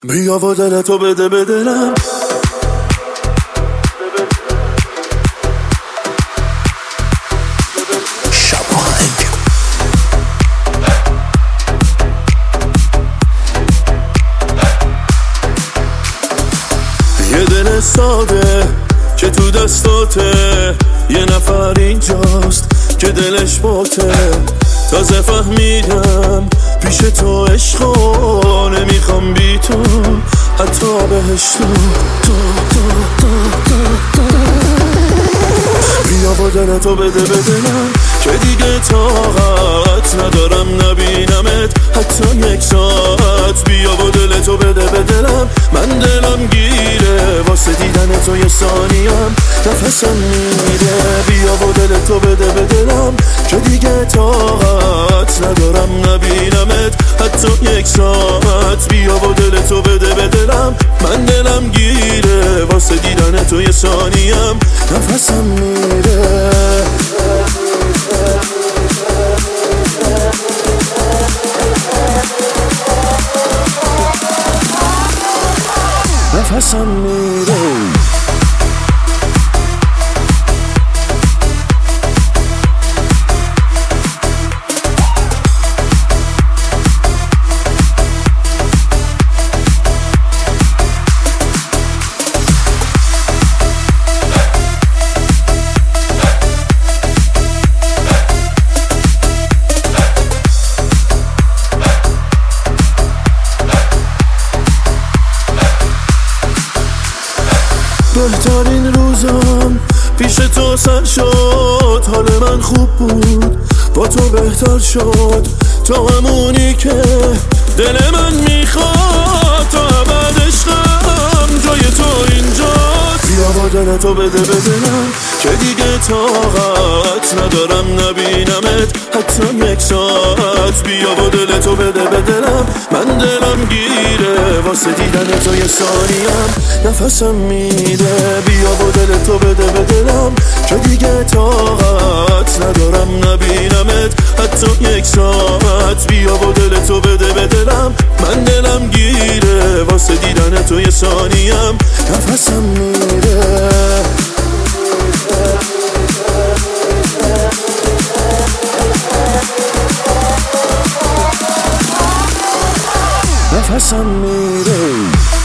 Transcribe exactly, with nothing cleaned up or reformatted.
بیا و دلتو بده به دلم. یه دل ساده که تو دستاته، یه نفر اینجاست که دلش باته. تازه فهمیدم پیش تو عشقا، نمیخوام بی تو حتی بهش تو تو تو تو تو تو بیا و دلتو بده به دلم که دیگه طاقت ندارم نبینمت حتی یک ساعت. بیا و دلتو بده به دلم، من دلم گیره واسه دیدن تو یه ثانیم نفسم میره. بیا و دلتو بده به دلم که دیگه طاقت ندارم نبینمت حتی یک ساعت. بیا و دلتو بده به دلم، من دلم گیره واسه دیدن تو یه ثانیم نفسم میره. نفسم میره. بهترین روزم پیش تو سر شد، حال من خوب بود با تو بهتر شد. تو همونی که دل من میخواد، تا ابد عشقم جای تو اینجاست. بیا و دلتو بده به دلم که دیگه طاقت ندارم نبینمت حتی یک ساعت. بیا و دلتو بده به دلم، من دلم گیره واسه دیدن تو یه ثانیم نفسم میده. بیا و دلتو بده به دلم که دیگه طاقت ندارم نبینمت حتی یک ساعت. بیا و دلتو بده به دلم، من دلم گیره واسه دیدن تو یه ثانیم نفسم میره. نفسم میره.